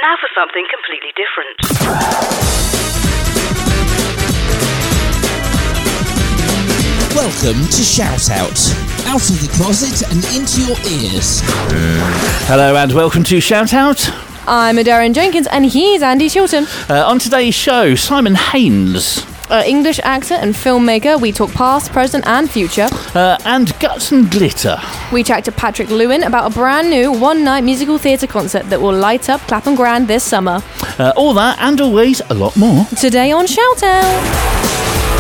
Now for something completely different. Welcome to Shout Out. Out of the closet and into your ears. Hello and welcome to Shout Out. I'm Darren Jenkins and he's Andy Chilton. On today's show, Simon Haynes. English actor and filmmaker. We talk past, present and future. And Guts and Glitter. We chat to Patrick Lewin about a brand new one-night musical theatre concert that will light up Clapham Grand this summer. All that and always a lot more. Today on Shout Out.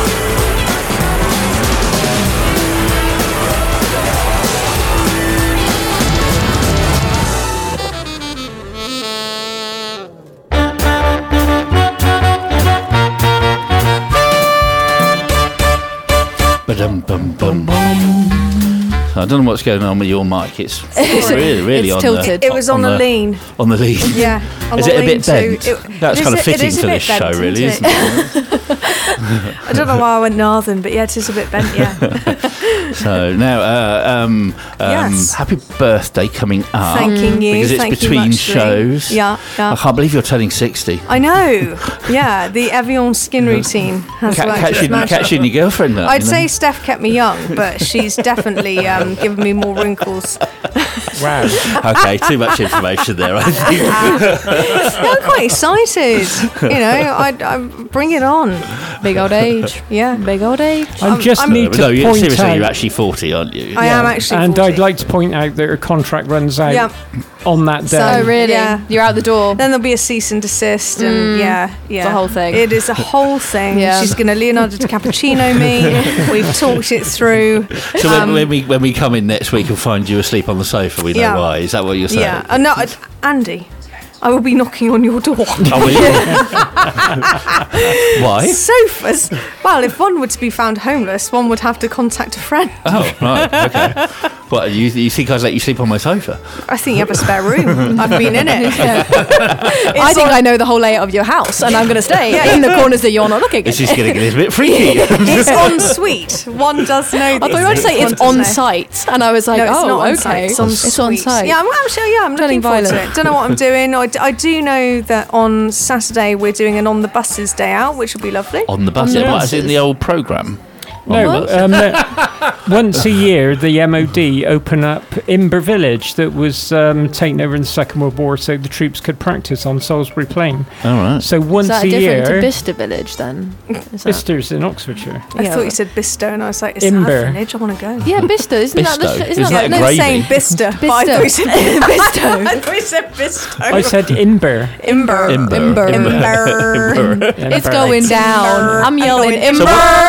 I don't know what's going on with your mic. It's really it's on tilted. It was on the lean. On the lean. Yeah. Is it a bit bent? That's kind of fitting for this show, really, isn't it? I don't know why I went northern, but yeah, it is a bit bent, yeah. So now, yes. Happy birthday coming up. Thanking you. Because it's Thank you between muchly. shows. Yeah. I can't believe you're turning 60. I know. Yeah, the Evian skin routine has worked. Catching your girlfriend up. I'd say Steph kept me young, but she's definitely given me more wrinkles. Wow. Okay, too much information there, I think. I'm quite excited. You know, I bring it on. Big old age. Yeah. Big old age. I just need to point seriously, out... you're actually 40, aren't you? I am actually 40. And I'd like to point out that her contract runs out on that day. Oh, really? Yeah. You're out the door. Then there'll be a cease and desist, and It's a whole thing. It is a whole thing. Yeah. She's going to Leonardo DiCappuccino me. We've talked it through. So when we come in next week and find you asleep on the sofa, we know why. Is that what you're saying? Yeah. No, Andy, I will be knocking on your door. Oh, will you? Why? Sofas. Well, if one were to be found homeless, one would have to contact a friend. Oh, right. Okay. What, you think I'd let you sleep on my sofa? I think you have a spare room. I've been in it. I think I know the whole layout of your house and I'm going to stay in the corners that you're not looking at. This is going to get a bit freaky. It's en suite. One does know this. I thought you were going to say it's on site, and I was like, no, it's not on okay. site. It's on suite. site. Yeah, I'm looking forward to it. Don't know what I'm doing. I do know that on Saturday we're doing an On the Buses day out, which will be lovely. On the buses? What, is it in the old programme? No, once a year the MOD open up Imber Village that was taken over in the Second World War, so the troops could practice on Salisbury Plain. All right. So once a year. Is that different to Bicester Village then? Bisteur's in Oxfordshire. I thought you said Bisto, and I was like, is Imber. that a village? I want to go. Yeah, Bicester. Isn't that Isn't that gravy? saying Bicester. But I thought you said Bisto. I thought you said Bisto. I said Imber. Imber. It's going down. I'm yelling Imber.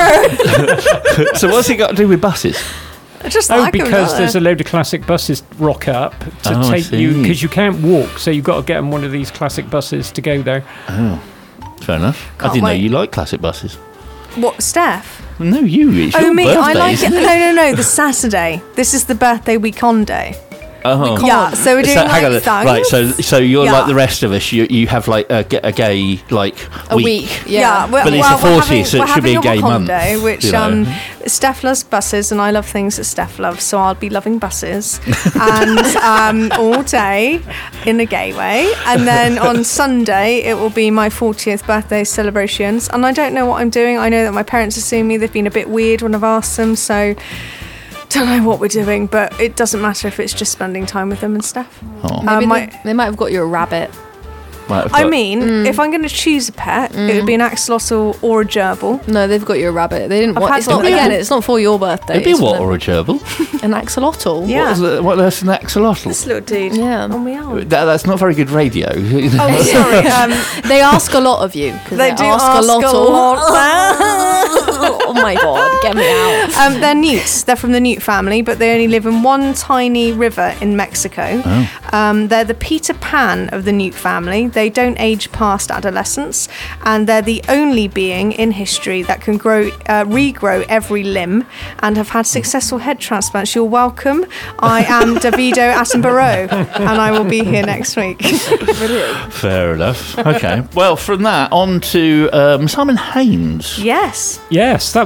So what's it got to do with buses? Because there's a load of classic buses rock up to take you, because you can't walk, so you've got to get on one of these classic buses to go there. Oh, fair enough. I didn't know you like classic buses. What, Steph? No, you. It's your me. birthday, I like it. isn't No. The Saturday. This is the birthday week on day. Oh. Yeah, so we're doing hang on, right, so you're like the rest of us. You have like a gay like a week. Yeah, but it's the 40th, so it should be a gay month. Day, which Steph loves buses, and I love things that Steph loves, so I'll be loving buses and all day in a gay way. And then on Sunday it will be my 40th birthday celebrations, and I don't know what I'm doing. I know that my parents are seeing me. They've been a bit weird when I've asked them, so don't know what we're doing, but it doesn't matter if it's just spending time with them and stuff. Maybe they might have got you a rabbit. If I'm going to choose a pet, it would be an axolotl or a gerbil. No, they've got you a rabbit. They didn't want. It's not for your birthday. It'd be a what or a gerbil? An axolotl. Yeah. What is an axolotl? This little dude. Yeah. On me out. That's not very good radio. Oh, sorry. They ask a lot of you. They do ask a lot. Oh my god, get me out. They're newts. They're from the newt family, but they only live in one tiny river in Mexico. They're the Peter Pan of the newt family. They don't age past adolescence, and they're the only being in history that can regrow every limb and have had successful head transplants. You're welcome. I am Davido Attenborough, and I will be here next week. Brilliant. Fair enough. Okay. Well, from that on to Simon Haynes. Yes. Yes, that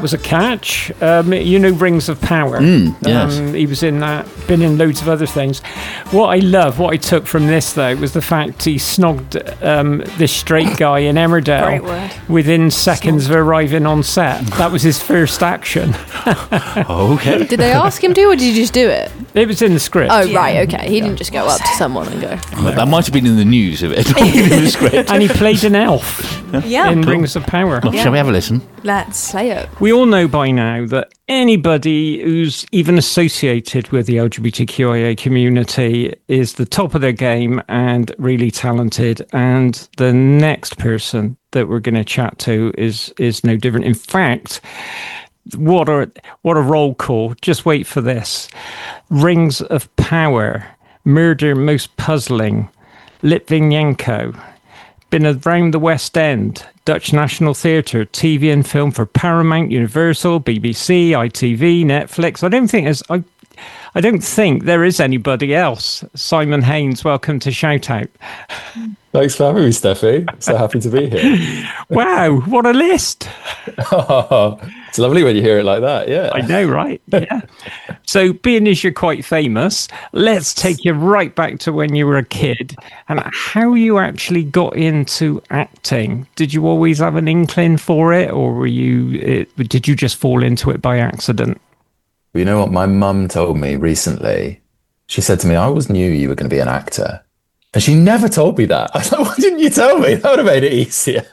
that was a catch. You know, Rings of Power. yes. He was in that, been in loads of other things. What I took from this, though, was the fact he snogged this straight guy in Emmerdale Great word. within seconds of arriving on set. That was his first action. Okay. Did they ask him to, or did you just do it? It was in the script. Oh, right, okay. He didn't just go up to someone and go. Well, that might have been in the news if it had not been in the script. And he played an elf Yeah. in Rings of Power. Well, shall we have a listen? Let's. Play it. We all know by now that anybody who's even associated with the LGBTQIA community is the top of their game and really talented. And the next person that we're going to chat to is no different. In fact, what a roll call. Just wait for this. Rings of Power, Murder Most Puzzling, Litvinenko, been around the West End, Dutch National Theatre, TV and film for Paramount, Universal, BBC, ITV, Netflix. I don't think there is anybody else. Simon Haynes, welcome to Shout Out. Thanks for having me, Steffi. So happy to be here. Wow, what a list. It's lovely when you hear it like that, yeah. I know, right? Yeah. So, being as you're quite famous, let's take you right back to when you were a kid and how you actually got into acting. Did you always have an inkling for it, or did you just fall into it by accident? Well, you know what? My mum told me recently, she said to me, I always knew you were going to be an actor. And she never told me that. I was like, why didn't you tell me? That would have made it easier.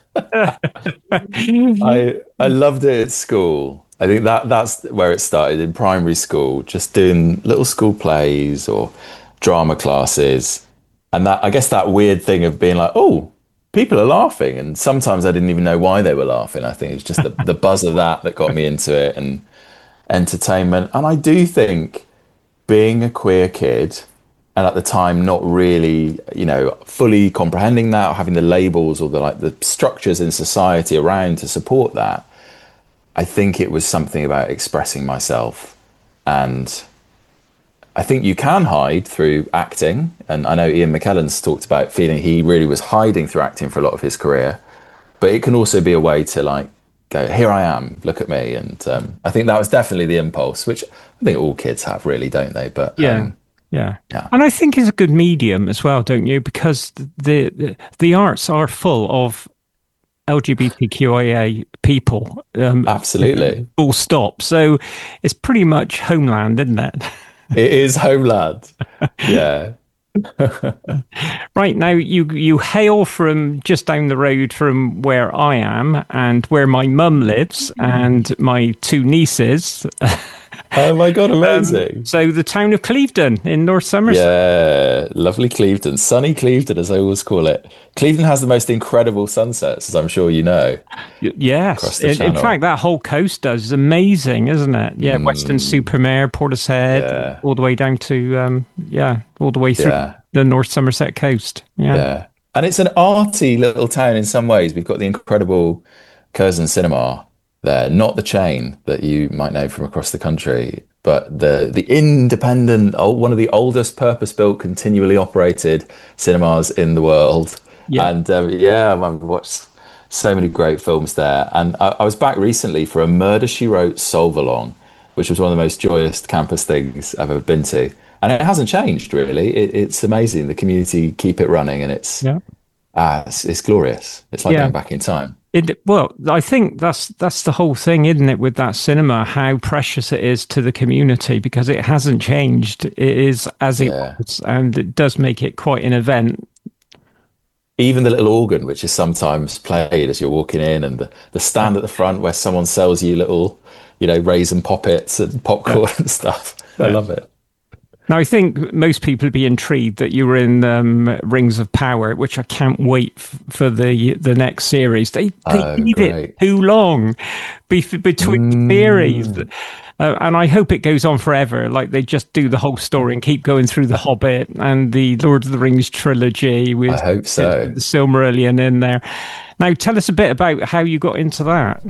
I loved it at school. I think that's where it started, in primary school, just doing little school plays or drama classes. And that, I guess, that weird thing of being like, oh, people are laughing. And sometimes I didn't even know why they were laughing. I think it was just the buzz of that got me into it, and entertainment. And I do think being a queer kid, and at the time not really, fully comprehending that, or having the labels or the structures in society around to support that, I think it was something about expressing myself. And I think you can hide through acting. And I know Ian McKellen's talked about feeling he really was hiding through acting for a lot of his career. But it can also be a way to go, here I am, look at me. And I think that was definitely the impulse, which I think all kids have, really, don't they? But yeah. And I think it's a good medium as well, don't you? Because the arts are full of LGBTQIA people. Absolutely. Full stop. So it's pretty much homeland, isn't it? It is homeland. Yeah. Right, now you hail from just down the road from where I am and where my mum lives and my two nieces. Oh my God, amazing. So the town of Clevedon in North Somerset. Yeah, lovely Clevedon. Sunny Clevedon, as I always call it. Clevedon has the most incredible sunsets, as I'm sure you know. Yes. In fact, that whole coast does. It's amazing, isn't it? Yeah, Weston-super-Mare, Portishead, all the way down to, all the way through the North Somerset coast. Yeah. And it's an arty little town in some ways. We've got the incredible Curzon Cinema there, not the chain that you might know from across the country, but the independent, one of the oldest purpose-built, continually operated cinemas in the world. Yeah. And I've watched so many great films there. And I was back recently for a Murder, She Wrote Solve-Along, which was one of the most joyous campus things I've ever been to. And it hasn't changed, really. It's amazing. The community keep it running, and it's glorious. It's like going back in time. Well, I think that's the whole thing, isn't it, with that cinema, how precious it is to the community, because it hasn't changed. It is as it was, and it does make it quite an event. Even the little organ, which is sometimes played as you're walking in, and the stand at the front where someone sells you little, raisin poppets and popcorn and stuff. I love it. Now, I think most people would be intrigued that you were in Rings of Power, which I can't wait for the next series. They leave it too long between series. And I hope it goes on forever. Like they just do the whole story and keep going through The Hobbit and the Lord of the Rings trilogy with I hope so. The Silmarillion in there. Now, tell us a bit about how you got into that.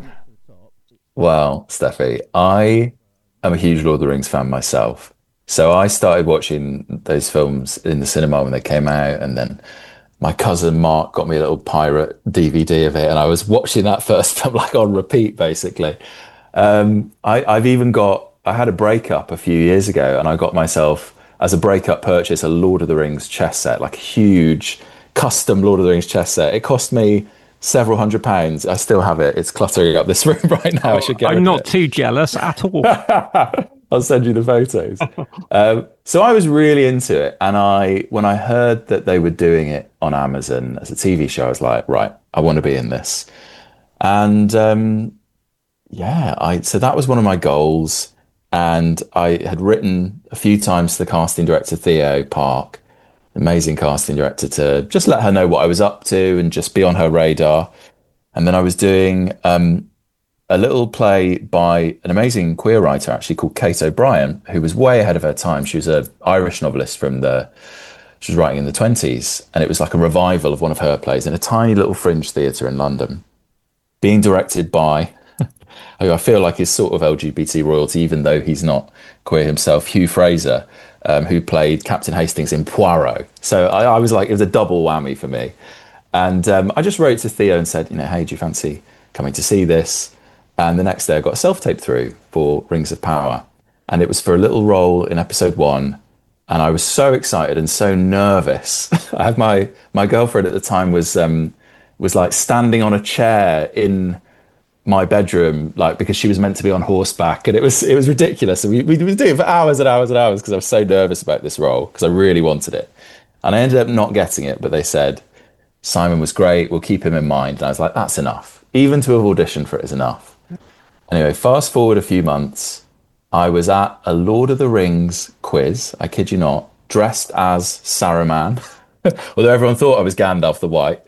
Well, Steffi, I am a huge Lord of the Rings fan myself. So I started watching those films in the cinema when they came out, and then my cousin Mark got me a little pirate DVD of it, and I was watching that first film on repeat, basically. I had a breakup a few years ago, and I got myself, as a breakup purchase, a Lord of the Rings chess set, like a huge custom Lord of the Rings chess set. It cost me several £100s. I still have it. It's cluttering up this room right now. I should get I'm not too jealous at all. I'll send you the photos. So I was really into it, and when I heard that they were doing it on Amazon as a TV show, I was like, right, I want to be in this. And so that was one of my goals. And I had written a few times to the casting director, Theo Park, amazing casting director, to just let her know what I was up to and just be on her radar. And then I was doing a little play by an amazing queer writer, actually, called Kate O'Brien, who was way ahead of her time. She was an Irish novelist she was writing in the 20s. And it was like a revival of one of her plays in a tiny little fringe theatre in London, being directed by, who I feel like is sort of LGBT royalty, even though he's not queer himself, Hugh Fraser, who played Captain Hastings in Poirot. So I was like, it was a double whammy for me. And I just wrote to Theo and said, hey, do you fancy coming to see this? And the next day I got a self-tape through for Rings of Power. And it was for a little role in episode 1. And I was so excited and so nervous. I had my girlfriend at the time was like standing on a chair in my bedroom, like, because she was meant to be on horseback, and it was ridiculous. And we were doing it for hours and hours and hours because I was so nervous about this role, because I really wanted it. And I ended up not getting it, but they said, Simon was great, we'll keep him in mind. And I was like, that's enough. Even to have auditioned for it is enough. Anyway, fast forward a few months, I was at a Lord of the Rings quiz, I kid you not, dressed as Saruman, although everyone thought I was Gandalf the White.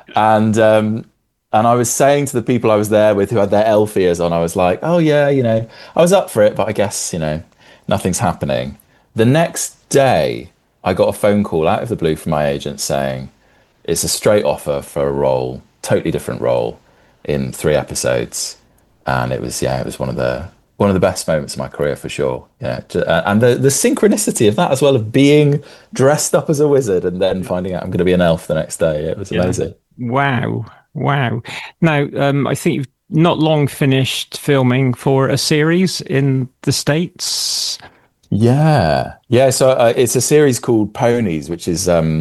And I was saying to the people I was there with who had their elf ears on, I was like, oh yeah, I was up for it, but I guess, nothing's happening. The next day, I got a phone call out of the blue from my agent saying, it's a straight offer for a role, totally different role, in 3 episodes. And it was one of the best moments of my career for sure. Yeah, and the synchronicity of that as well, of being dressed up as a wizard and then finding out I'm going to be an elf the next day. It was amazing. Wow. Now, I think you've not long finished filming for a series in the States. Yeah. So it's a series called Ponies, which is a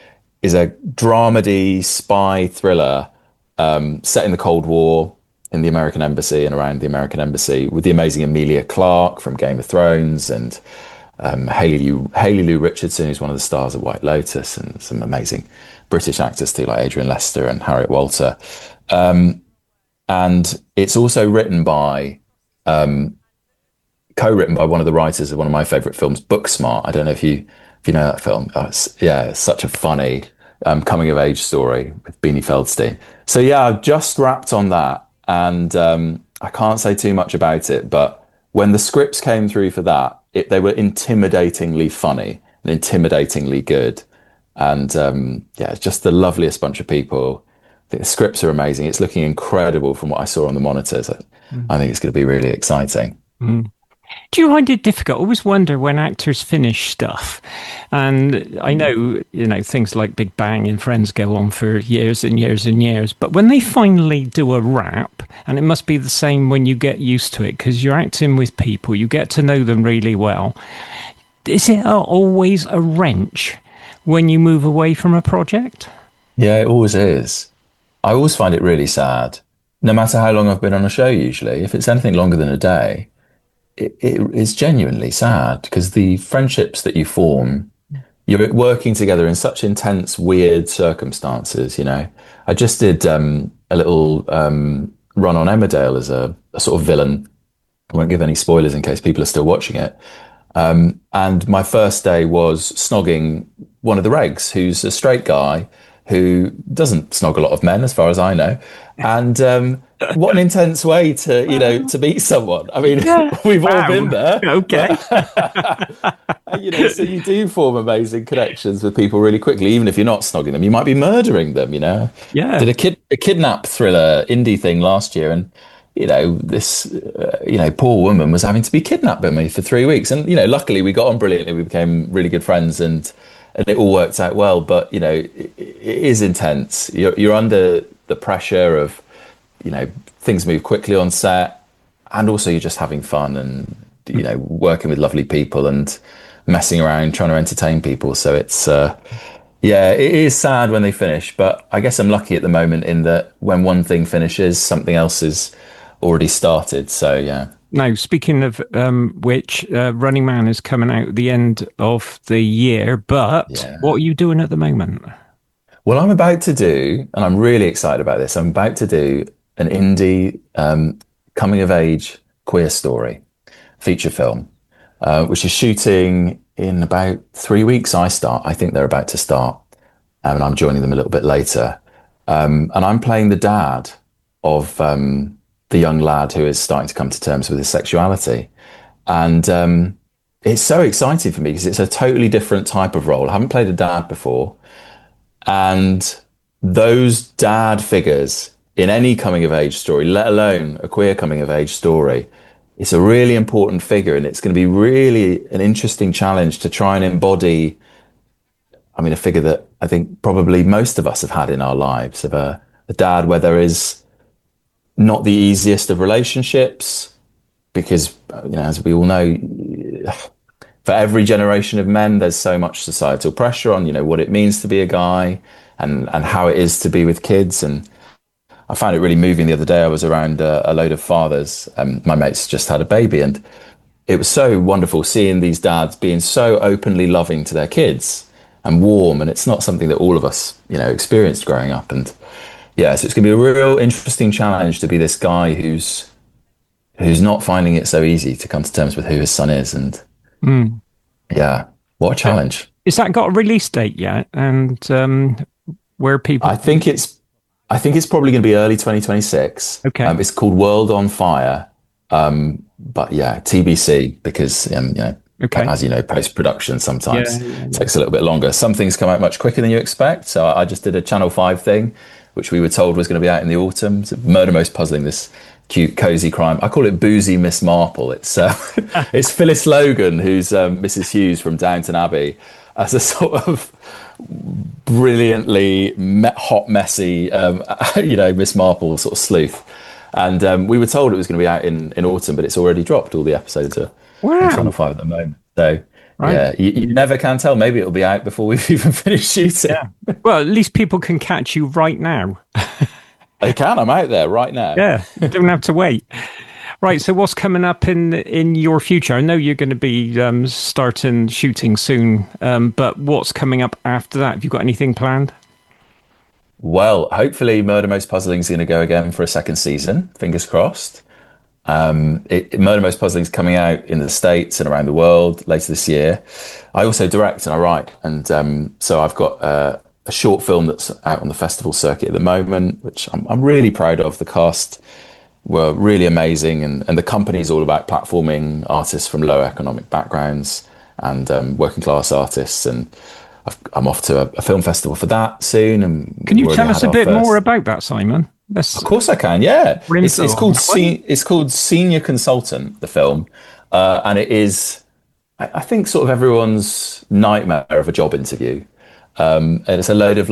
dramedy spy thriller set in the Cold War, in the American Embassy and around the American Embassy, with the amazing Emilia Clarke from Game of Thrones, and Hayley Lou Richardson, who's one of the stars of White Lotus, and some amazing British actors too, like Adrian Lester and Harriet Walter. And it's also written by, co-written by one of the writers of one of my favourite films, Booksmart. I don't know if you know that film. It's such a funny coming of age story with Beanie Feldstein. So yeah, I've just wrapped on that, and I can't say too much about it, but when the scripts came through for that, they were intimidatingly funny and intimidatingly good. And it's just the loveliest bunch of people. I think the scripts are amazing. It's looking incredible from what I saw on the monitors. I think it's going to be really exciting. Mm. Do you find it difficult? I always wonder when actors finish stuff. And I know, things like Big Bang and Friends go on for years and years and years. But when they finally do a wrap, and it must be the same when you get used to it, because you're acting with people, you get to know them really well. Is it always a wrench when you move away from a project? Yeah, it always is. I always find it really sad, no matter how long I've been on a show, usually. If it's anything longer than a day, it is genuinely sad, because the friendships that you form, you're working together in such intense, weird circumstances, I just did a little run on Emmerdale as a sort of villain. I won't give any spoilers in case people are still watching it. And my first day was snogging one of the regs, who's a straight guy who doesn't snog a lot of men, as far as I know. And what an intense way to meet someone. I mean, we've all been there. Okay. So you do form amazing connections with people really quickly, even if you're not snogging them. You might be murdering them, Yeah. Did a kidnap thriller indie thing last year, and this poor woman was having to be kidnapped by me for 3 weeks. And, luckily we got on brilliantly. We became really good friends, and it all worked out well. But, it is intense. You're under the pressure of, things move quickly on set. and also you're just having fun and working with lovely people and messing around trying to entertain people. So it's it is sad when they finish, but I guess I'm lucky at the moment in that when one thing finishes, something else is already started. So yeah. Now, speaking of which, Running Man is coming out at the end of the year, but what are you doing at the moment? Well, I'm about to do, and I'm really excited about this, I'm about to do an indie coming of age queer story feature film, which is shooting in about 3 weeks. I think they're about to start, and I'm joining them a little bit later. And I'm playing the dad of the young lad who is starting to come to terms with his sexuality. And it's so exciting for me because it's a totally different type of role. I haven't played a dad before. And those dad figures in any coming of age story, let alone a queer coming of age story, it's a really important figure, and it's going to be really an interesting challenge to try and embody, a figure that I think probably most of us have had in our lives, of a dad where there is not the easiest of relationships, because, as we all know, for every generation of men, there's so much societal pressure on, what it means to be a guy and how it is to be with kids. And I found it really moving the other day. I was around a load of fathers, and my mates just had a baby, and it was so wonderful seeing these dads being so openly loving to their kids and warm. And it's not something that all of us, experienced growing up. And yeah, so it's going to be a real interesting challenge to be this guy who's not finding it so easy to come to terms with who his son is. And yeah, what a challenge. Is that got a release date yet? And where people... I think it's probably going to be early 2026. Okay. It's called World on Fire. But yeah, TBC, because, as you know, post-production sometimes takes a little bit longer. Some things come out much quicker than you expect. So I just did a Channel 5 thing, which we were told was going to be out in the autumn. It's Murder Most Puzzling, this cute, cozy crime. I call it Boozy Miss Marple. It's it's Phyllis Logan, who's Mrs. Hughes from Downton Abbey, as a sort of brilliantly hot, messy, Miss Marple sort of sleuth. And we were told it was going to be out in autumn, but it's already dropped. All the episodes are on Channel 5 at the moment. So, yeah, you never can tell. Maybe it'll be out before we've even finished shooting. Yeah. Well, at least people can catch you right now. They can. I'm out there right now. Yeah, you don't have to wait. Right, so what's coming up in your future? I know you're going to be starting shooting soon, but what's coming up after that? Have you got anything planned? Well, hopefully Murder Most Puzzling is going to go again for a second season. Fingers crossed. Murder Most Puzzling is coming out in the States and around the world later this year. I also direct and I write. And so I've got a short film that's out on the festival circuit at the moment, which I'm really proud of. The cast were really amazing, and the company's all about platforming artists from low economic backgrounds and working class artists. And I'm off to a film festival for that soon. And can you tell us a bit more about that, Simon? Of course I can. Yeah, it's called Senior Consultant, the film, and it is, I think, sort of everyone's nightmare of a job interview. And it's a load of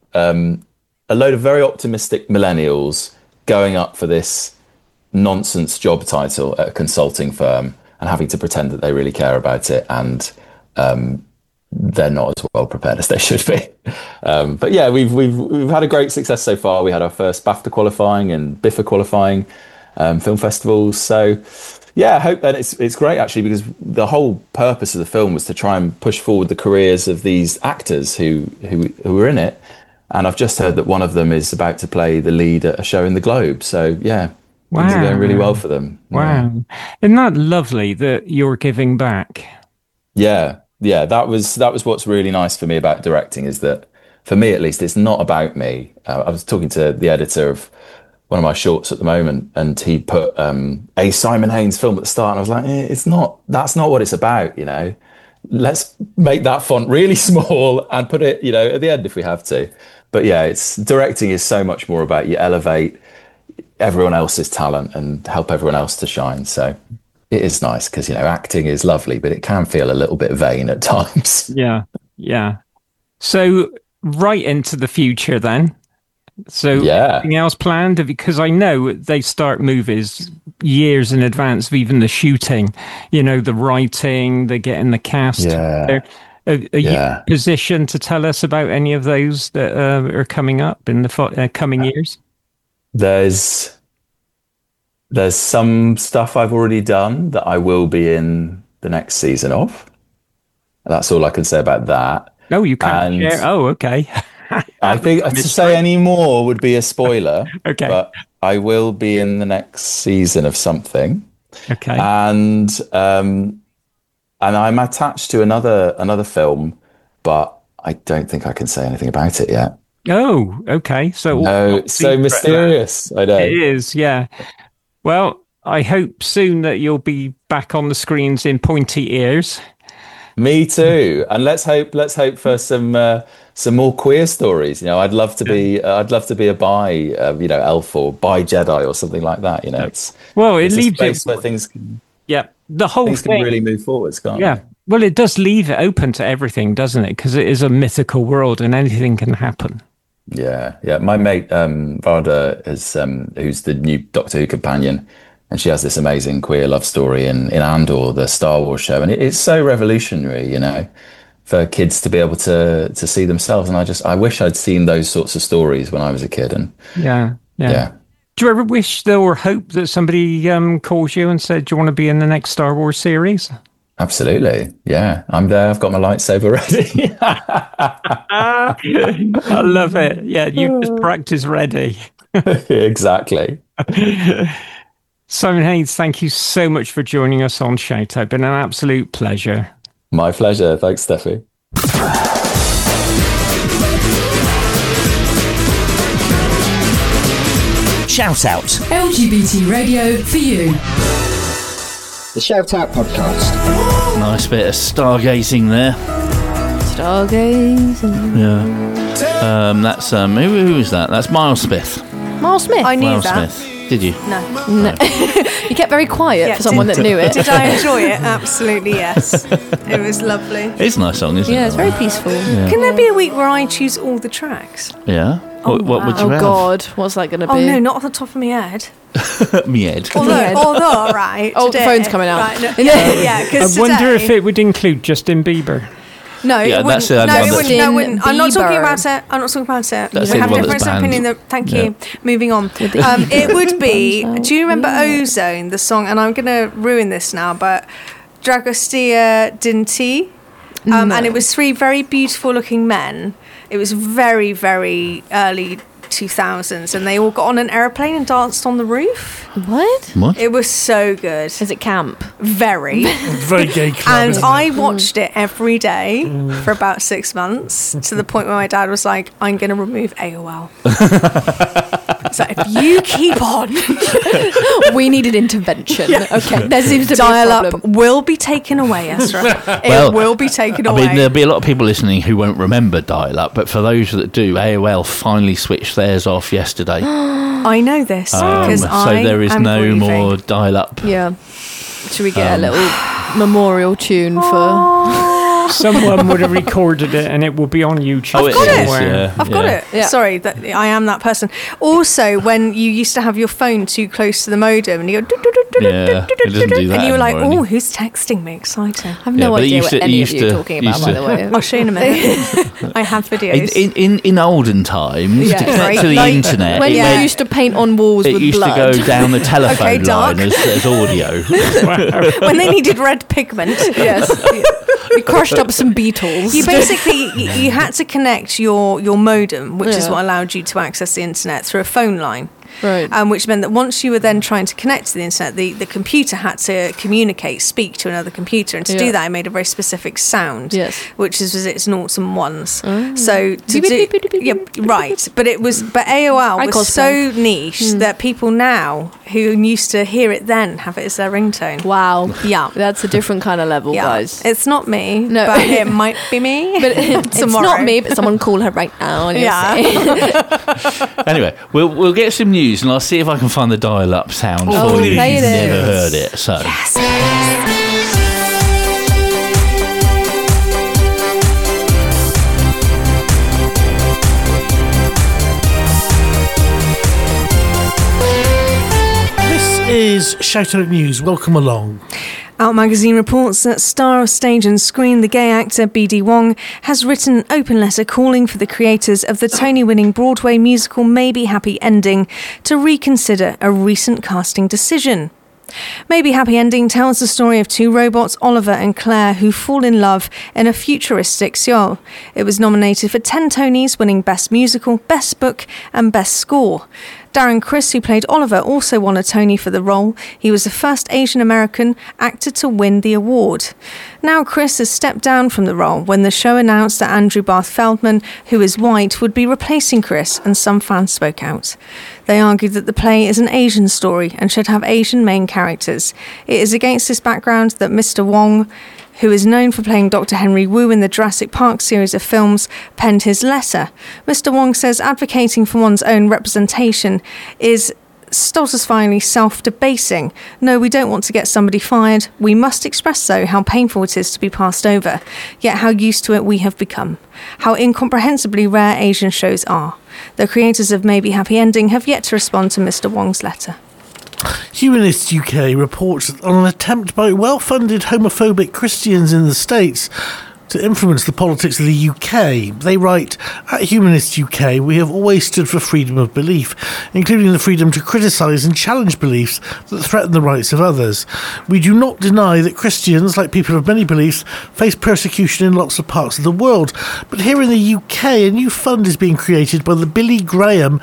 very optimistic millennials going up for this nonsense job title at a consulting firm and having to pretend that they really care about it, and they're not as well prepared as they should be. But yeah, we've had a great success so far. We had our first BAFTA qualifying and BIFA qualifying film festivals. So yeah, I hope that it's great actually, because the whole purpose of the film was to try and push forward the careers of these actors who were in it. And I've just heard that one of them is about to play the lead at a show in the Globe. So yeah, things are going really well for them. Wow. Yeah. Isn't that lovely that you're giving back? Yeah. Yeah, that was what's really nice for me about directing, is that, for me at least, it's not about me. I was talking to the editor of one of my shorts at the moment, and he put a Simon Haynes film at the start, and I was like, that's not what it's about, Let's make that font really small and put it, at the end if we have to. But yeah, directing is so much more about you elevate everyone else's talent and help everyone else to shine. So it is nice because, acting is lovely, but it can feel a little bit vain at times. Yeah, yeah. So right into the future then. So anything else planned? Because I know they start movies years in advance of even the shooting. You know, the writing, the getting the cast. Yeah. Are you positioned to tell us about any of those that are coming up in the coming years? There's some stuff I've already done that I will be in the next season of. That's all I can say about that. No, you can't share. Oh, okay. I think to say any more would be a spoiler. Okay. But I will be in the next season of something. Okay. And I'm attached to another film, but I don't think I can say anything about it yet. Oh, okay. So mysterious. I know. It is, yeah. Well, I hope soon that you'll be back on the screens in pointy ears. Me too. And let's hope for some more queer stories. You know, I'd love to be a bi, elf or bi Jedi or something like that. You know, it's leaves a space where things can. Yeah, the whole things thing can really move forwards, can't they? Well, it does leave it open to everything, doesn't it? Because it is a mythical world and anything can happen. Yeah. My mate Varda who's the new Doctor Who companion, and she has this amazing queer love story in Andor, the Star Wars show, and it's so revolutionary, you know, for kids to be able to see themselves. And I wish I'd seen those sorts of stories when I was a kid. And yeah. Do you ever wish though, or hope that somebody calls you and said, "Do you want to be in the next Star Wars series?" Absolutely. Yeah, I'm there. I've got my lightsaber ready. I love it. Yeah, you just practice ready. Exactly. Simon Hayes, thank you so much for joining us on Shout Out. Been an absolute pleasure. My pleasure. Thanks, Steffi. Shout Out. LGBT radio for you. The Shout Out podcast. Nice bit of stargazing there. Stargazing. Yeah. That's who was that? That's Miles Smith. Miles Smith. I knew Miles that. Smith. Did you? No. You kept very quiet for someone that knew it. Did I enjoy it? Absolutely, yes. It was lovely. It's a nice song, isn't it? Yeah, it's very peaceful. Yeah. Can there be a week where I choose all the tracks? Yeah. What would you Oh have? God, what's that going to be? Oh no, not off the top of my head. Me head. Although, right. Oh, the today- phone's coming out. Right, no, yeah. I Because wonder if it would include Justin Bieber. No, Yeah, it that's wouldn't. the No, one it that's- wouldn't. No, it wouldn't. I'm not talking Bieber. about it. I'm not talking about it. That's We the have one that's difference of banned. opinion. Thank Yeah. you. Moving on. It would be. Do you remember Ozone, the song? And I'm going to ruin this now, but Dragostea Dinty. And it was three very beautiful looking men. It was very, very early 2000s, and they all got on an aeroplane and danced on the roof. What? It was so good. Is it camp? Very. Very gay club. And I watched it every day for about 6 months, to the point where my dad was like, I'm going to remove AOL. So if you keep on, We needed intervention. Okay, there seems to be a dial-up problem. will be taken away, Ezra. Well, It will be taken I away. mean, there'll be a lot of people listening who won't remember dial-up, but for those that do, AOL finally switched theirs off yesterday. I know this because So there is no more dial-up. Yeah. Should we get a little memorial tune for? Someone would have recorded it and it will be on YouTube. Oh, it got is, it. yeah. I've got yeah. it. Yeah. Sorry, that I am that person. Also, when you used to have your phone too close to the modem and you go, Yeah, it doesn't do that and you were like, anymore, oh, who's texting me? Exciting. I have no but it idea used what to- it any of used you are to- talking used about, by to- the way. I'll show you in a minute. I have videos. In olden times, Yeah. to connect to the Like, internet, When it, you Yeah. used to paint on walls it with used blood. to go down the telephone Okay, dark. line as audio. When they needed red pigment. Yes. We crushed up some beetles. You basically you had to connect your modem, which is Yeah. what allowed you to access the internet, through a phone line. Right. Which meant that once you were then trying to connect to the internet, the computer had to speak to another computer, and to Yeah. do that, it made a very specific sound, Yes. which was its noughts and ones. So to Beep, beep, do, beep, beep, beep, yeah, beep, beep, right. But AOL I was cosplay. so niche that people now who used to hear it then have it as their ringtone. Wow. Yeah. That's a different kind of level, Yeah, guys. it's not me, No. but it might be me. But it's tomorrow. not me, but someone call her right now. And Yeah. Anyway, we'll get some news, and I'll see if I can find the dial-up sound Oh, for you if play you've it. never heard it. So. This is Shout Out News. Welcome along. Out magazine reports that star of stage and screen, the gay actor B.D. Wong, has written an open letter calling for the creators of the Tony-winning Broadway musical Maybe Happy Ending to reconsider a recent casting decision. Maybe Happy Ending tells the story of two robots, Oliver and Claire, who fall in love in a futuristic Seoul. It was nominated for 10 Tonys, winning Best Musical, Best Book and Best Score. Darren Criss, who played Oliver, also won a Tony for the role. He was the first Asian American actor to win the award. Now Criss has stepped down from the role when the show announced that Andrew Barth Feldman, who is white, would be replacing Criss, and some fans spoke out. They argued that the play is an Asian story and should have Asian main characters. It is against this background that Mr. Wong, who is known for playing Dr. Henry Wu in the Jurassic Park series of films, penned his letter. Mr. Wong says advocating for one's own representation is stultifyingly self-debasing. No, we don't want to get somebody fired. We must express, though, how painful it is to be passed over, yet how used to it we have become. How incomprehensibly rare Asian shows are. The creators of Maybe Happy Ending have yet to respond to Mr. Wong's letter. Humanist UK reports on an attempt by well-funded homophobic Christians in the States to influence the politics of the UK. They write, at Humanist UK, we have always stood for freedom of belief, including the freedom to criticise and challenge beliefs that threaten the rights of others. We do not deny that Christians, like people of many beliefs, face persecution in lots of parts of the world. But here in the UK, a new fund is being created by the Billy Graham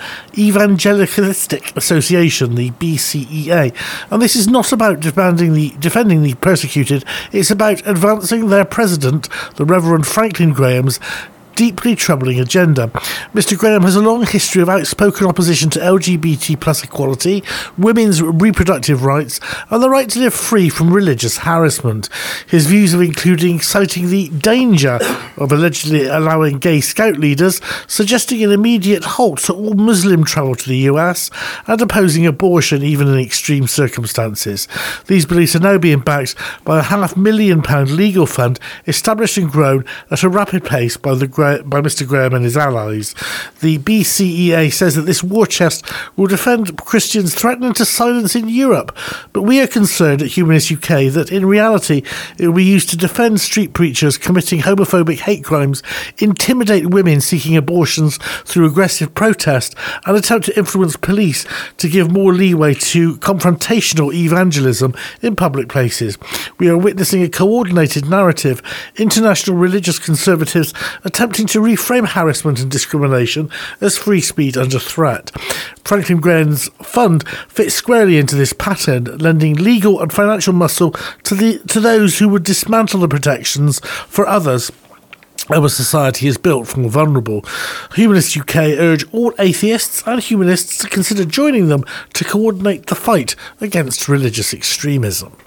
Evangelistic Association, the BCEA. And this is not about defending the persecuted, it's about advancing their president, the Reverend Franklin Graham's deeply troubling agenda. Mr. Graham has a long history of outspoken opposition to LGBT plus equality, women's reproductive rights, and the right to live free from religious harassment. His views have including citing the danger of allegedly allowing gay scout leaders, suggesting an immediate halt to all Muslim travel to the US, and opposing abortion even in extreme circumstances. These beliefs are now being backed by a £500,000 legal fund established and grown at a rapid pace by Mr. Graham and his allies. The BCEA says that this war chest will defend Christians threatening to silence in Europe, but we are concerned at Humanist UK that in reality it will be used to defend street preachers committing homophobic hate crimes, intimidate women seeking abortions through aggressive protest, and attempt to influence police to give more leeway to confrontational evangelism in public places. We are witnessing a coordinated narrative, international religious conservatives attempting to reframe harassment and discrimination as free speech under threat. Franklin Graham's fund fits squarely into this pattern, lending legal and financial muscle to those who would dismantle the protections for others our society is built from the vulnerable. Humanist UK urge all atheists and humanists to consider joining them to coordinate the fight against religious extremism.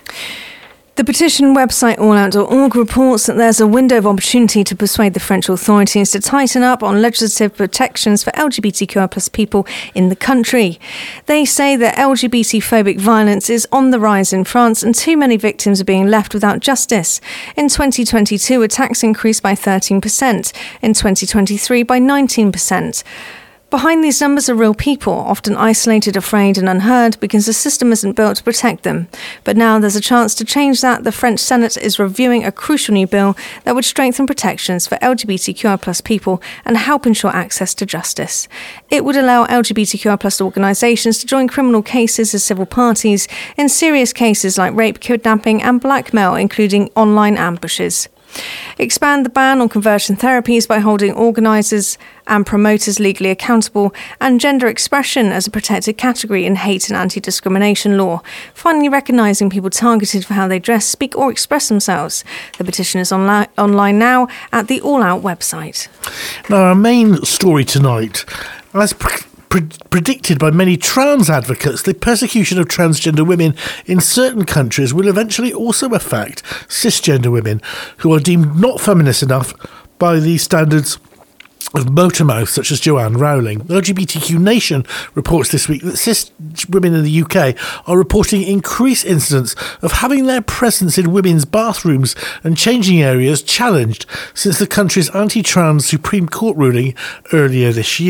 The petition website allout.org reports that there's a window of opportunity to persuade the French authorities to tighten up on legislative protections for LGBTQI plus people in the country. They say that LGBT-phobic violence is on the rise in France and too many victims are being left without justice. In 2022, attacks increased by 13%. In 2023, by 19%. Behind these numbers are real people, often isolated, afraid and unheard because the system isn't built to protect them. But now there's a chance to change that. The French Senate is reviewing a crucial new bill that would strengthen protections for LGBTQI plus people and help ensure access to justice. It would allow LGBTQI plus organisations to join criminal cases as civil parties in serious cases like rape, kidnapping and blackmail, including online ambushes. Expand the ban on conversion therapies by holding organisers and promoters legally accountable, and gender expression as a protected category in hate and anti-discrimination law. Finally, recognising people targeted for how they dress, speak or express themselves. The petition is online now at the All Out website. Now, our main story tonight, as predicted by many trans advocates, the persecution of transgender women in certain countries will eventually also affect cisgender women who are deemed not feminist enough by the standards of motormouth such as Joanne Rowling. LGBTQ Nation reports this week that cis women in the UK are reporting increased incidents of having their presence in women's bathrooms and changing areas challenged since the country's anti-trans Supreme Court ruling earlier this year.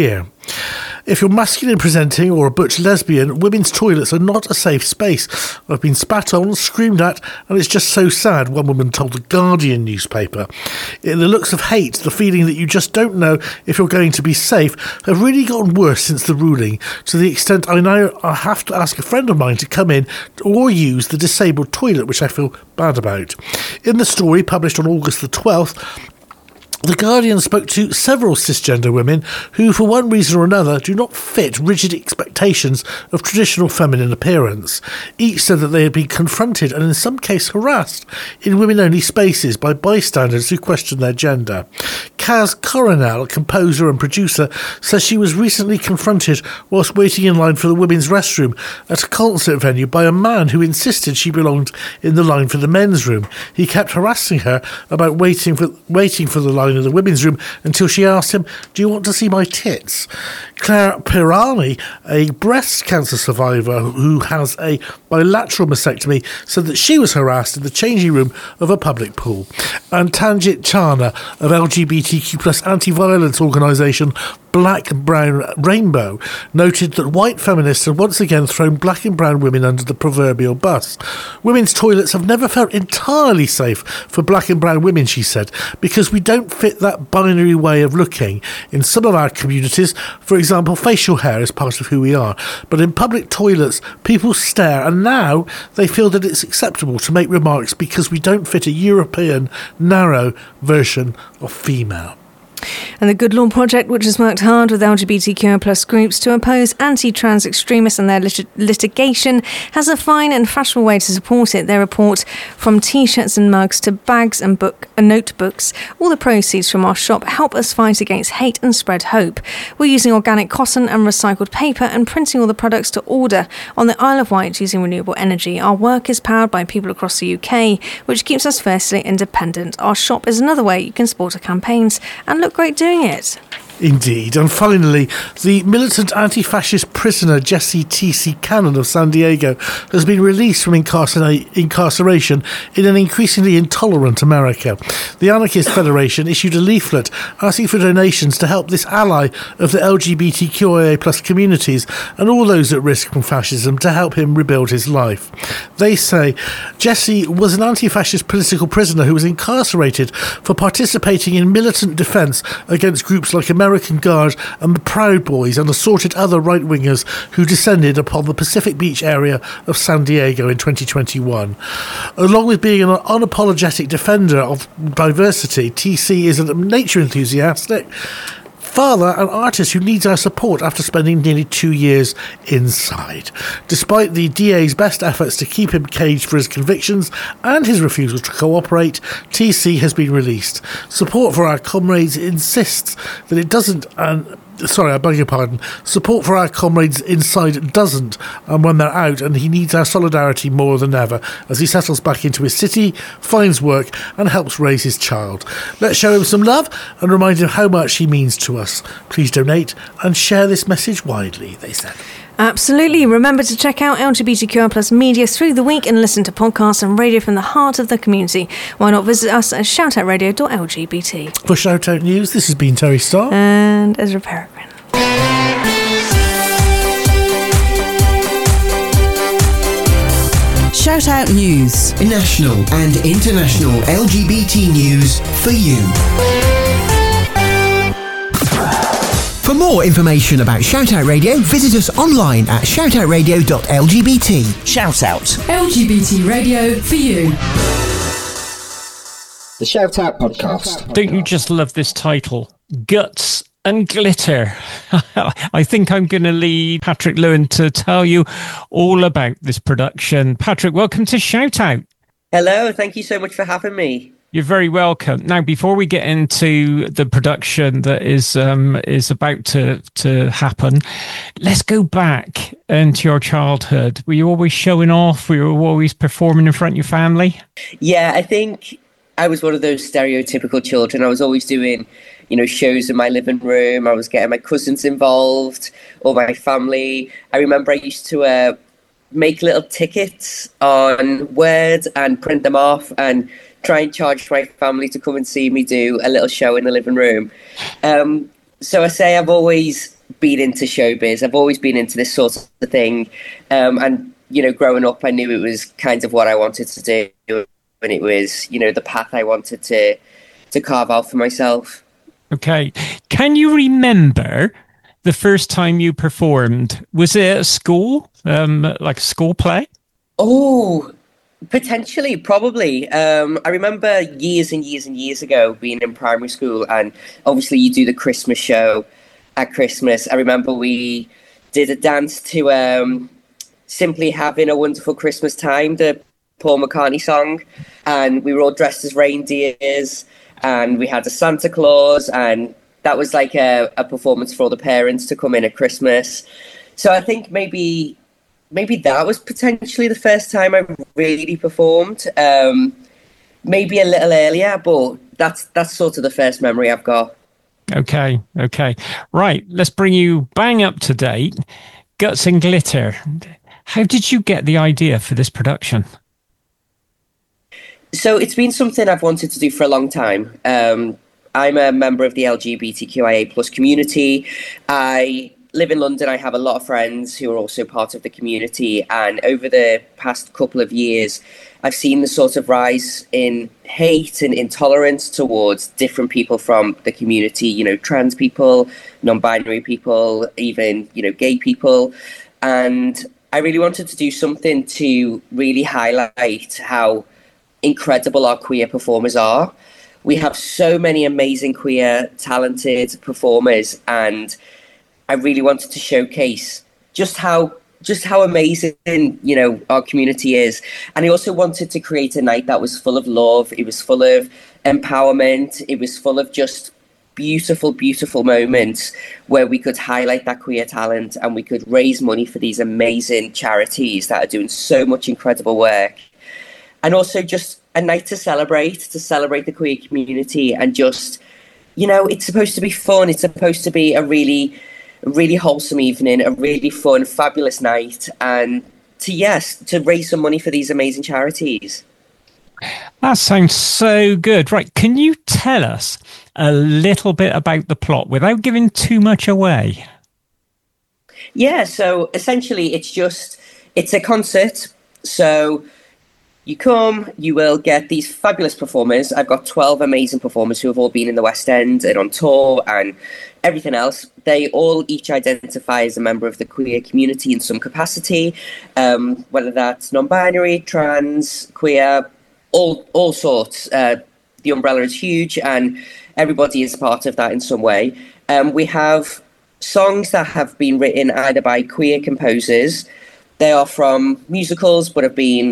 If you're masculine presenting or a butch lesbian, women's toilets are not a safe space. I've been spat on, screamed at, and it's just so sad, one woman told the Guardian newspaper. In the looks of hate, the feeling that you just don't know if you're going to be safe have really gotten worse since the ruling, to the extent I have to ask a friend of mine to come in or use the disabled toilet, which I feel bad about. In the story published on August the 12th, The Guardian spoke to several cisgender women who, for one reason or another, do not fit rigid expectations of traditional feminine appearance. Each said that they had been confronted and in some cases harassed in women-only spaces by bystanders who questioned their gender. Kaz Coronel, a composer and producer, says she was recently confronted whilst waiting in line for the women's restroom at a concert venue by a man who insisted she belonged in the line for the men's room. He kept harassing her about waiting for the line in the women's room until she asked him, "Do you want to see my tits?" Claire Pirani, a breast cancer survivor who has a bilateral mastectomy, said that she was harassed in the changing room of a public pool. And Tanjit Chana of LGBTQ+ anti-violence organisation Black and Brown Rainbow noted that white feminists have once again thrown black and brown women under the proverbial bus. Women's toilets have never felt entirely safe for black and brown women, she said, because we don't fit that binary way of looking. In some of our communities, for example, facial hair is part of who we are. But in public toilets, people stare, and now they feel that it's acceptable to make remarks because we don't fit a European, narrow version of female. And the Good Law Project, which has worked hard with LGBTQI+ groups to oppose anti-trans extremists and their litigation, has a fine and fashionable way to support it. Their report, from T-shirts and mugs to bags and notebooks, all the proceeds from our shop help us fight against hate and spread hope. We're using organic cotton and recycled paper and printing all the products to order on the Isle of Wight using renewable energy. Our work is powered by people across the UK, which keeps us fiercely independent. Our shop is another way you can support our campaigns and look great doing it. Indeed. And finally, the militant anti-fascist prisoner Jesse T.C. Cannon of San Diego has been released from incarceration in an increasingly intolerant America. The Anarchist Federation issued a leaflet asking for donations to help this ally of the LGBTQIA+ communities and all those at risk from fascism to help him rebuild his life. They say Jesse was an anti-fascist political prisoner who was incarcerated for participating in militant defence against groups like American Guard and the Proud Boys and assorted other right-wingers who descended upon the Pacific Beach area of San Diego in 2021. Along with being an unapologetic defender of diversity, TC is a nature enthusiastic father and artist who needs our support after spending nearly 2 years inside. Despite the DA's best efforts to keep him caged for his convictions and his refusal to cooperate, TC has been released. Support for our comrades insists that it doesn't... I beg your pardon. Support for our comrades inside doesn't, and when they're out, and he needs our solidarity more than ever as he settles back into his city, finds work, and helps raise his child. Let's show him some love and remind him how much he means to us. Please donate and share this message widely, they said. Absolutely. Remember to check out LGBTQI+ media through the week and listen to podcasts and radio from the heart of the community. Why not visit us at shoutoutradio.lgbt. For Shoutout News, this has been Terry Starr and Ezra Peregrine. Shoutout News. National and international LGBT news for you. For more information about Shoutout Radio, visit us online at shoutoutradio.lgbt. Shoutout. LGBT radio for you. The Shoutout Podcast. Don't you just love this title? Guts and Glitter. I think I'm going to leave Patrick Lewin to tell you all about this production. Patrick, welcome to Shoutout. Hello, thank you so much for having me. You're very welcome. Now, before we get into the production that is about to happen, let's go back into your childhood. Were you always showing off? Were you always performing in front of your family? Yeah, I think I was one of those stereotypical children. I was always doing, shows in my living room. I was getting my cousins involved or my family. I remember I used to make little tickets on Word and print them off and try and charge my family to come and see me do a little show in the living room. So I say I've always been into showbiz. I've always been into this sort of thing. And, you know, growing up, I knew it was kind of what I wanted to do. And it was, you know, the path I wanted to carve out for myself. Okay. Can you remember the first time you performed? Was it at school, like a school play? Oh, potentially, probably. I remember years and years and years ago being in primary school, and obviously you do the Christmas show at Christmas. I remember we did a dance to Simply Having a Wonderful Christmas Time, the Paul McCartney song, and we were all dressed as reindeers, and we had a Santa Claus, and that was like a performance for all the parents to come in at Christmas. So I think maybe that was potentially the first time I really performed. Maybe a little earlier, but that's sort of the first memory I've got. Okay. Right, let's bring you bang up to date. Guts and Glitter. How did you get the idea for this production? So it's been something I've wanted to do for a long time. I'm a member of the LGBTQIA plus community. I live in London. I have a lot of friends who are also part of the community. And over the past couple of years, I've seen the sort of rise in hate and intolerance towards different people from the community, you know, trans people, non-binary people, even, you know, gay people. And I really wanted to do something to really highlight how incredible our queer performers are. We have so many amazing queer talented performers, and I really wanted to showcase just how amazing, you know, our community is. And I also wanted to create a night that was full of love. It was full of empowerment. It was full of just beautiful, beautiful moments where we could highlight that queer talent, and we could raise money for these amazing charities that are doing so much incredible work. And also just a night to celebrate the queer community, and just, you know, it's supposed to be fun. It's supposed to be a really wholesome evening, a really fun, fabulous night, and to raise some money for these amazing charities. That sounds so good. Right, can you tell us a little bit about the plot without giving too much away? Yeah, so essentially it's a concert. So you come, you will get these fabulous performers. I've got 12 amazing performers who have all been in the West End and on tour and everything else. They all each identify as a member of the queer community in some capacity, whether that's non-binary, trans, queer, all sorts. The umbrella is huge, and everybody is part of that in some way. We have songs that have been written either by queer composers. They are from musicals, but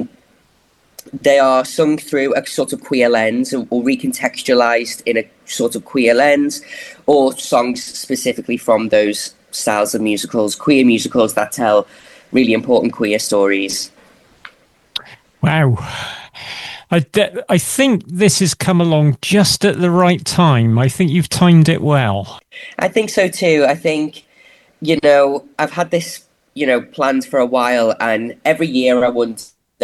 they are sung through a sort of queer lens, or recontextualized in a sort of queer lens, or songs specifically from those styles of musicals, queer musicals that tell really important queer stories. Wow. I think this has come along just at the right time. I think you've timed it well. I think so too. I think, you know, I've had this, you know, planned for a while, and every year I wonder,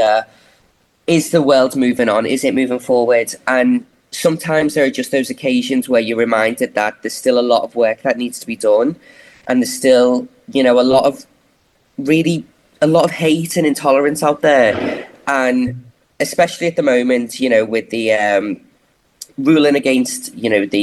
is the world moving on? Is it moving forward? And sometimes there are just those occasions where you're reminded that there's still a lot of work that needs to be done, and there's still, you know, a lot of hate and intolerance out there. And especially at the moment, you know, with the ruling against, you know,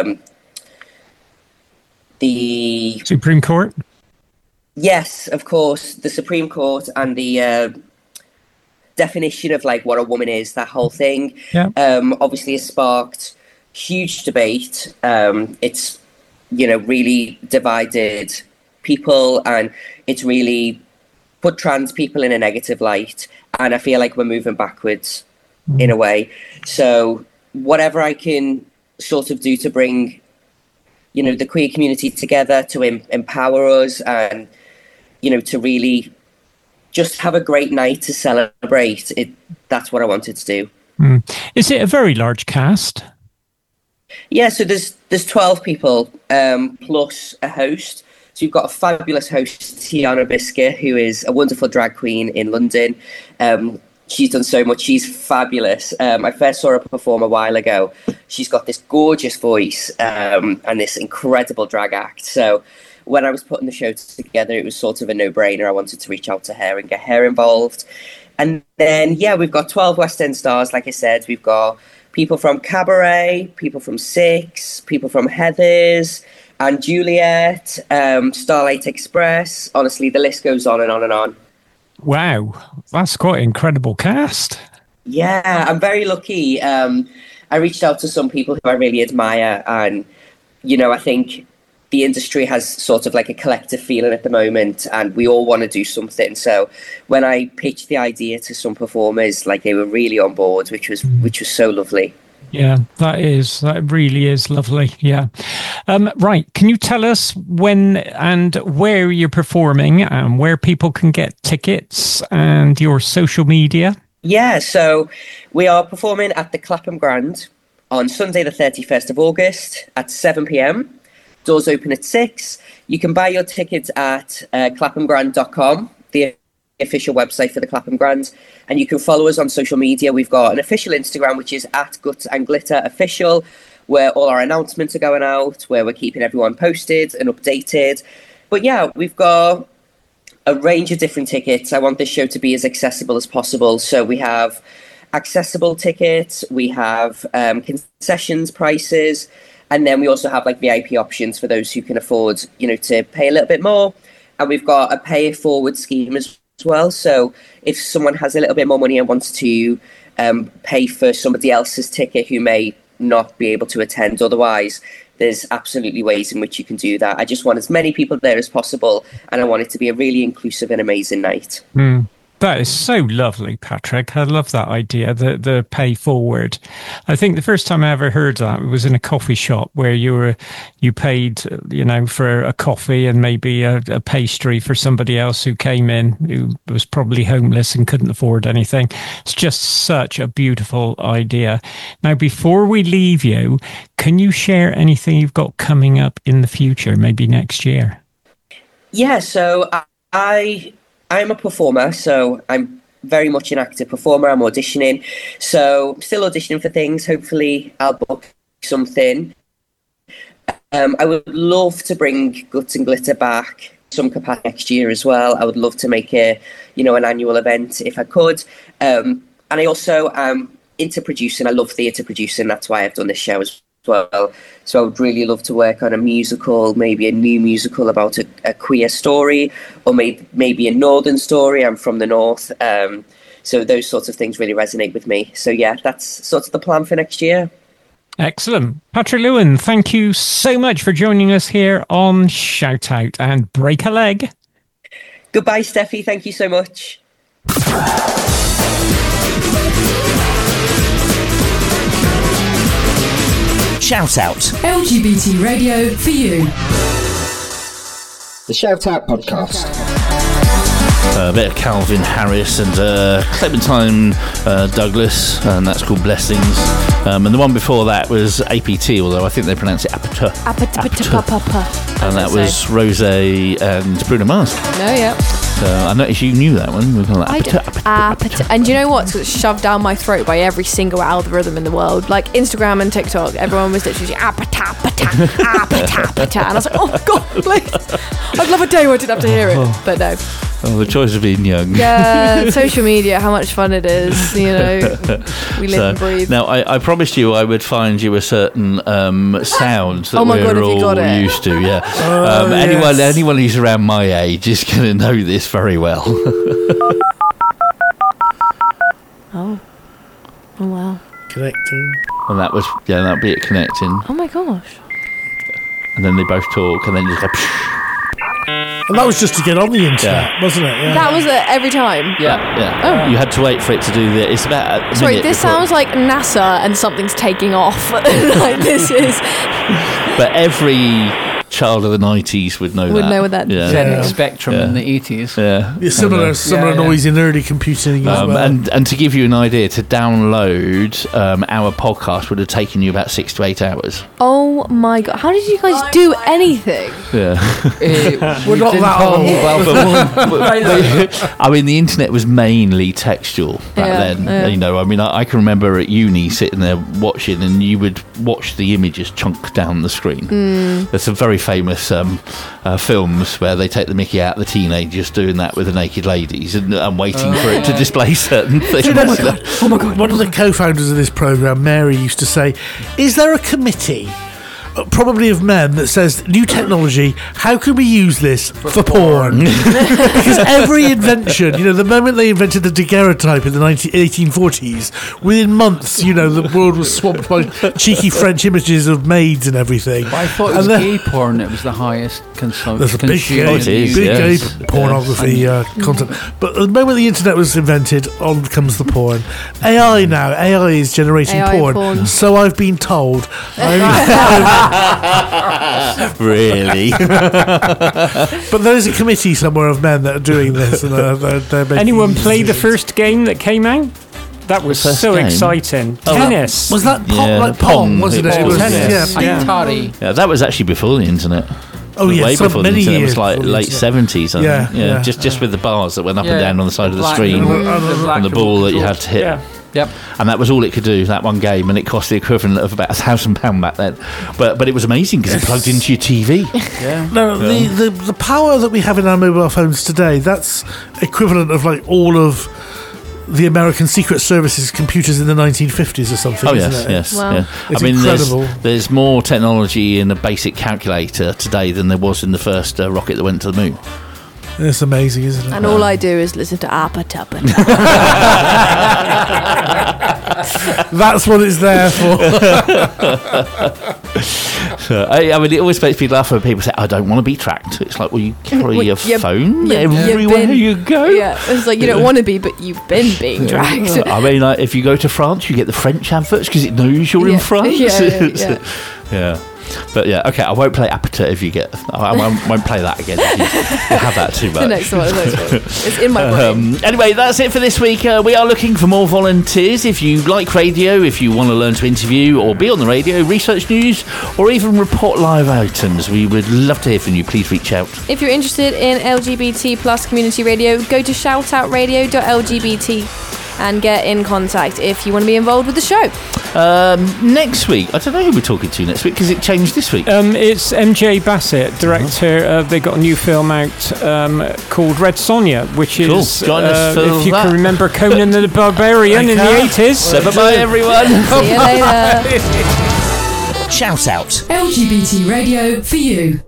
the Supreme Court. Yes, of course, the Supreme Court and the definition of like what a woman is, that whole thing, obviously has sparked huge debate. It's, you know, really divided people, and it's really put trans people in a negative light. And I feel like we're moving backwards in a way. So whatever I can sort of do to bring, you know, the queer community together, to empower us, and, you know, to really just have a great night to celebrate it. That's what I wanted to do. Is it a very large cast? Yeah, so there's 12 people plus a host. So you've got a fabulous host, Tiana Biscuit, who is a wonderful drag queen in London. She's done so much. She's fabulous. I first saw her perform a while ago. She's got this gorgeous voice and this incredible drag act. So when I was putting the show together, it was sort of a no-brainer. I wanted to reach out to her and get her involved. And then, yeah, we've got 12 West End stars, like I said. We've got people from Cabaret, people from Six, people from Heathers and Juliet, Starlight Express. Honestly, the list goes on and on and on. Wow, that's quite an incredible cast. Yeah, I'm very lucky. I reached out to some people who I really admire, and, you know, I think the industry has sort of like a collective feeling at the moment, and we all want to do something. So when I pitched the idea to some performers, like, they were really on board, which was so lovely. Yeah, that really is lovely. Yeah. Right. Can you tell us when and where you're performing and where people can get tickets and your social media? Yeah, so we are performing at the Clapham Grand on Sunday the 31st of August at 7 p.m. Doors open at 6. You can buy your tickets at claphamgrand.com, the official website for the Clapham Grand, and you can follow us on social media. We've got an official Instagram, which is at Guts and Glitter Official, where all our announcements are going out, where we're keeping everyone posted and updated. But yeah, we've got a range of different tickets. I want this show to be as accessible as possible. So we have accessible tickets, we have concessions prices, and then we also have like VIP options for those who can afford, you know, to pay a little bit more. And we've got a pay it forward scheme as well. So if someone has a little bit more money and wants to pay for somebody else's ticket who may not be able to attend otherwise, there's absolutely ways in which you can do that. I just want as many people there as possible, and I want it to be a really inclusive and amazing night. That is so lovely, Patrick. I love that idea, the pay forward. I think the first time I ever heard that was in a coffee shop where you paid, you know, for a coffee and maybe a pastry for somebody else who came in who was probably homeless and couldn't afford anything. It's just such a beautiful idea. Now, before we leave you, can you share anything you've got coming up in the future, maybe next year? Yeah, so I'm a performer, so I'm very much an active performer. I'm auditioning. So I'm still auditioning for things. Hopefully I'll book something. I would love to bring Guts and Glitter back some capacity next year as well. I would love to make an annual event if I could. And I also am into producing. I love theatre producing. That's why I've done this show as well. So I would really love to work on a musical, maybe a new musical about a queer story, or maybe a northern story. I'm from the north. So those sorts of things really resonate with me. So yeah, that's sort of the plan for next year. Excellent. Patrick Lewin, thank you so much for joining us here on Shout Out, and break a leg. Goodbye, Steffi. Thank you so much. Shout Out. LGBT radio for you. The Shout Out podcast. A bit of Calvin Harris and Clementine Douglas, and that's called Blessings. And the one before that was APT, although I think they pronounce it Apata. And that was Rosé and Bruno Mars. No, yeah. So I noticed you knew that one. And you know what? It's shoved down my throat by every single algorithm in the world. Like Instagram and TikTok, everyone was literally apata. And I was like, oh God, please. I'd love a day where I didn't have to hear it. But no. Oh, the choice of being young. Yeah, social media, how much fun it is, you know. We live and breathe. Now, I promised you I would find you a certain sound that we're all used to. Yeah. Anyone who's around my age is going to know this very well. Oh wow. Connecting. And that would be it connecting. Oh my gosh. And then they both talk, and then just go. And that was just to get on the internet, wasn't it? Yeah. That was every time? Yeah. Oh. You had to wait for it to do this. It's about a Sorry, this sounds like NASA and something's taking off. Like this is... But every child of the 90s would know that. Yeah. ZX Spectrum in the 80s. Yeah. Similar noise in early computing as well. And to give you an idea, to download our podcast would have taken you about 6 to 8 hours. Oh my God. How did you guys do anything? Yeah. We're not that old. I mean, the internet was mainly textual back then. Yeah. You know, I mean, I can remember at uni sitting there watching, and you would watch the images chunk down the screen. That's a very very famous films where they take the mickey out of the teenagers doing that with the naked ladies and waiting for it to display certain things. Oh my God. One of the co-founders of this programme, Mary, used to say, is there a committee, probably of men, that says, new technology, how can we use this for porn? Because every invention, the moment they invented the daguerreotype in the 1840s, within months, the world was swamped by cheeky French images of maids and everything. Well, I thought it was gay porn. It was the highest consumption. There's a big gay pornography content. But the moment the internet was invented, on comes the porn. AI now. AI is generating porn. So I've been told. Really? But there's a committee somewhere of men that are doing this. And they're anyone play the first game that came out? That was so exciting. Tennis. Was that Pong, wasn't it? It was tennis. Atari. Yeah, that was actually before the internet. Oh yeah, way before the many internet. It years was like late 70s. I think. Just with the bars that went up and down on the side of the screen and the ball that you had to hit. Yep. And that was all it could do, that one game, and it cost the equivalent of about £1,000 back then. But it was amazing because it plugged into your TV. No, the power that we have in our mobile phones today, that's equivalent of like all of the American Secret Service's computers in the 1950s or something. Oh yes, isn't it? yes. Wow. Yeah. It's incredible. There's more technology in a basic calculator today than there was in the first rocket that went to the moon. It's amazing, isn't it? And all I do is listen to Appa Tuppa. That's what it's there for. I mean, it always makes me laugh when people say, I don't want to be tracked. It's like, well, you carry your phone everywhere you go. Yeah, it's like you don't want to be, but you've been being dragged. I mean, if you go to France, you get the French adverts because it knows you're in France. Yeah. But yeah, okay, I won't play Apata if you get. I won't play that again. If you have that too much. The next one. It's in my brain. Anyway, that's it for this week. We are looking for more volunteers. If you like radio, if you want to learn to interview or be on the radio, research news, or even report live items, we would love to hear from you. Please reach out. If you're interested in LGBT plus community radio, go to shoutoutradio.lgbt and get in contact if you want to be involved with the show. Next week, I don't know who we're talking to next week because it changed this week. It's MJ Bassett, director. They got a new film out called Red Sonja, which is, if you can remember, Conan the Barbarian in the 80s. So bye-bye, everyone. See you later. Shout out. LGBT radio for you.